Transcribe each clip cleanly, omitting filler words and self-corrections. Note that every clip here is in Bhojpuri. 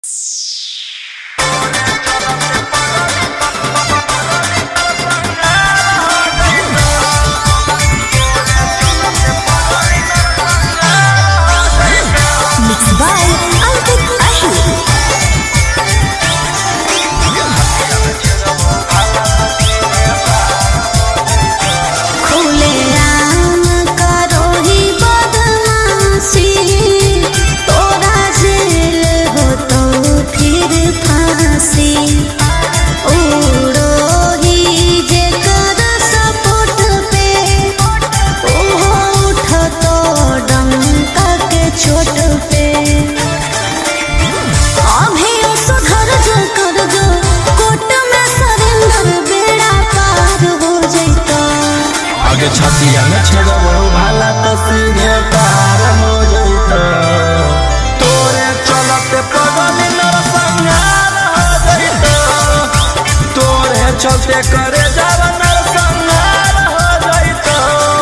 छतिया में छेड़बो भाला तो सीधे पार हो जइतो। तोरे चलते पगली नरसंहार हो जइतो। तोरे चलते करे जावा नरसंहार हो जइतो।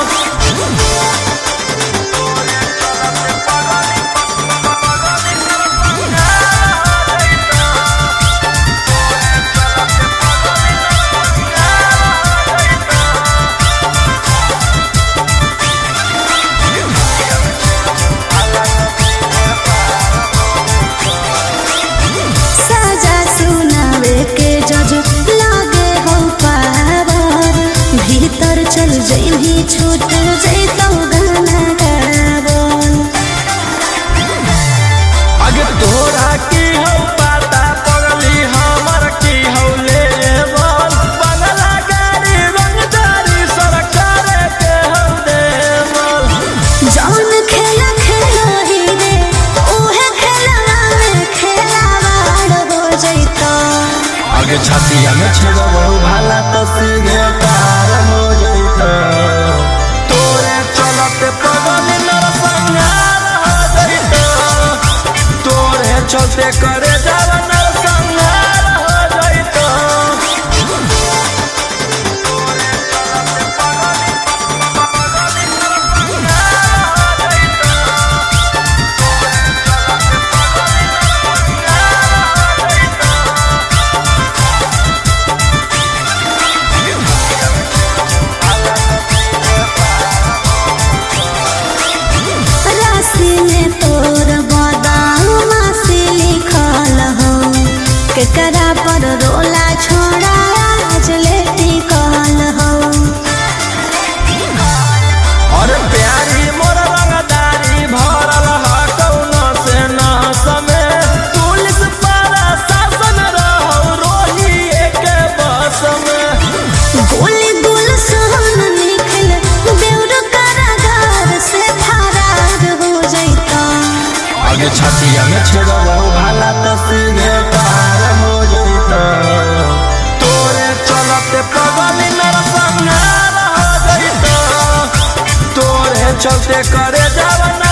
चल जइभी छूट जइतो गाना गावन। अगे तोरा की हो पता पगली हमर की हो लेवल। बंगला गाड़ी रंगदारी सरकार के हो देवल। जौन खेला खेलही रे उहे खेलवा में खेलावाड़ हो जइतो। अगे छतिया में छेड़बो भाला तो सीधे पार हो जइतो। तोरे चलते पगली नरसंहार हो जइतो। तोरे चलते करे जावा नरसंहार हो जइतो। केकरा पर रोला छोड़ा आज लेती कहल हो। और प्यारी मोर रंगदारी भरल ह कौनो से न समे। पुलिस पारा शासन रहो रोही एक बस में। गोली गुल सहन निकल बेउर कारागार से फरार हो जइतो। आगे छतिया में छेड़बो भाला तो सीधे पार हो जइतो। तोरे चलते पगली नरसंहार हो जइतो। तोरे चलते करे जावा